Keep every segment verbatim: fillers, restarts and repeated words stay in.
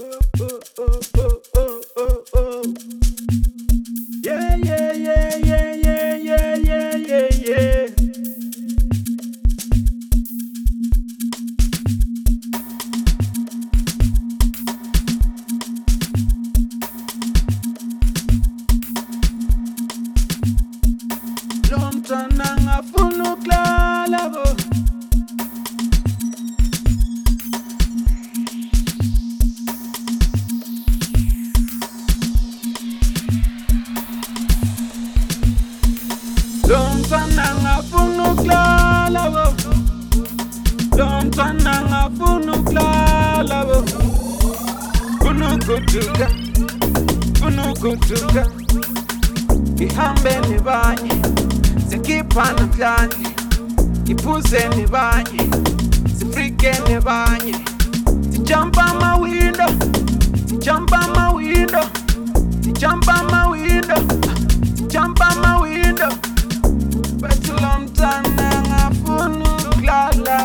Oh, oh, oh, oh, oh, oh, oh. Yeah, yeah, yeah, yeah, yeah, yeah, yeah, yeah, yeah. Lo mntwana ngafuna ukulala bo. Lo mntwana ngafuna ukulala bo. Lo mntwana ngafuna ukulala bo. Funa ukuduka, funa ukuduka. Ngihambe nebanye, sikhipha namhlanje. Ngiphuze nebanye, sifrike nebanye. Sijump ama window, sijump ama window, sijump ama window, sijump ama window. Bethi lo mntwana ngafuna ukulala.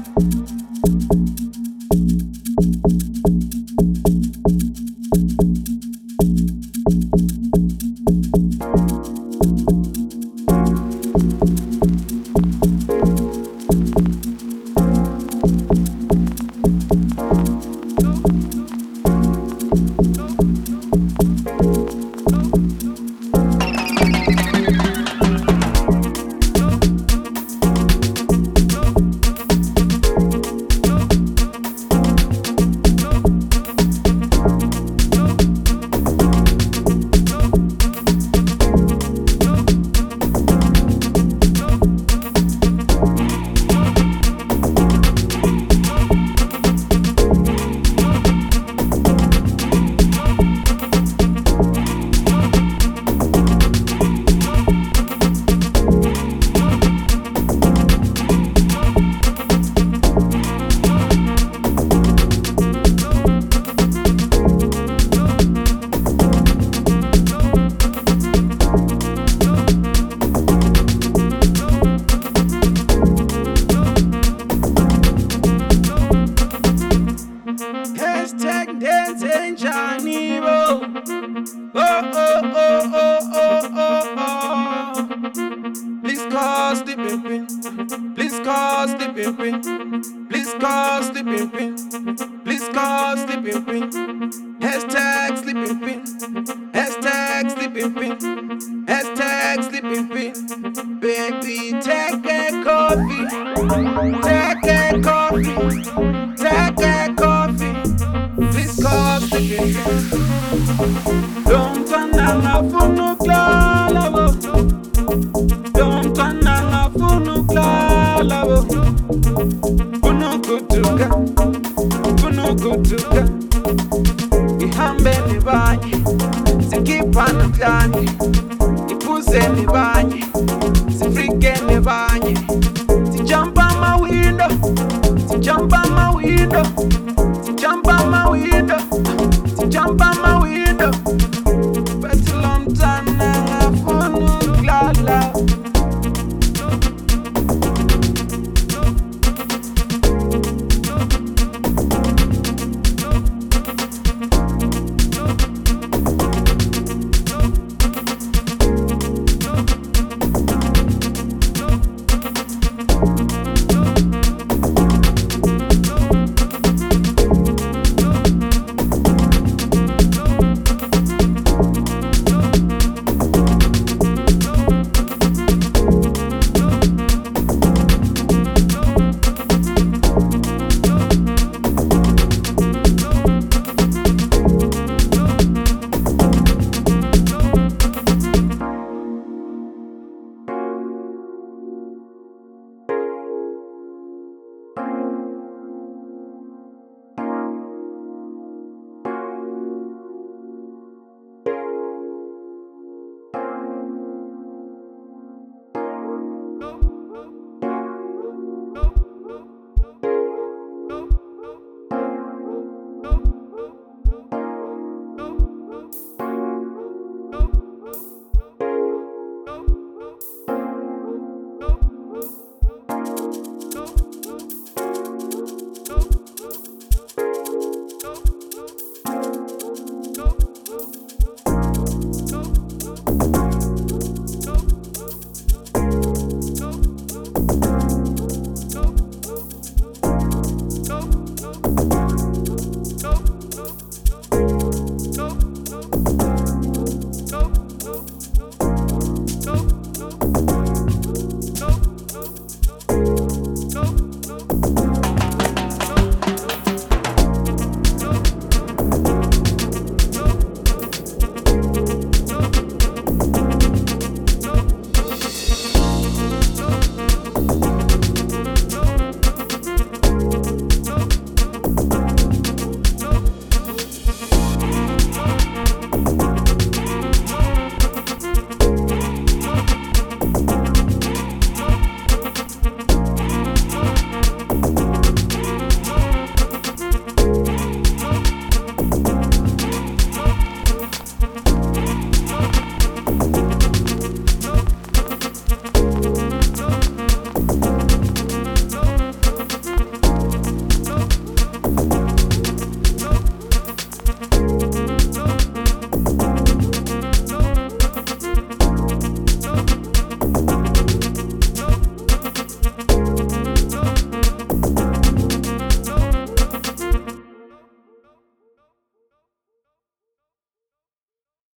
Hashtag dancing Johnny Bo. Oh, oh, oh, oh, oh, oh, oh. Please call the pimpin'. Please call the pimpin'. Please call the pimpin'. Please call the pimpin'. Hashtag sleeping pin. Hashtag sleeping pin. Hashtag sleeping pin. Baby, take a coffee. Take a coffee. Take a coffee. Please call the pimpin'. Lo mntwana ngafuna ukulala bo. Lo mntwana ngafuna ukulala bo. Funa ukuduka, funa ukuduka. Ngihambe nebanye, sikhipha namhlanje. Ngiphuze nebanye, sifrike nebanye. Sijump ama window, sijump ama window.